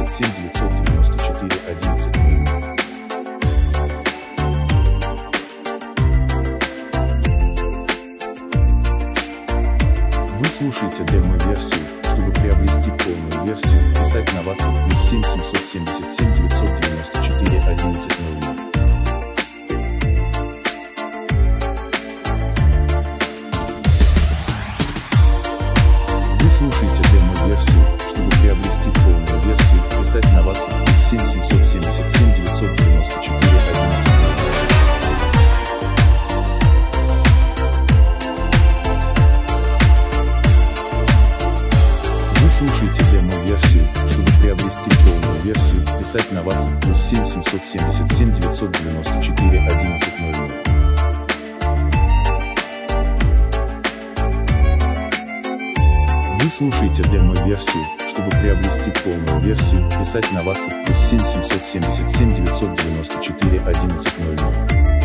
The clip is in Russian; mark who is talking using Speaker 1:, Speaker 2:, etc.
Speaker 1: 777 994 11 00. Вы слушаете демо-версию. Чтобы приобрести полную версию, писать на WhatsApp +7 777 994 11 00. Вы слушаете демо-версию. Чтобы приобрести полную версию, писать на WhatsApp +7 777 994 11 00. Вы слушаете демо-версию. Чтобы приобрести полную версию, писать на WhatsApp +7 777 994 11 00. Вы слушаете демо-версию. Чтобы приобрести полную версию, писать на WhatsApp +7 777 994 11 00.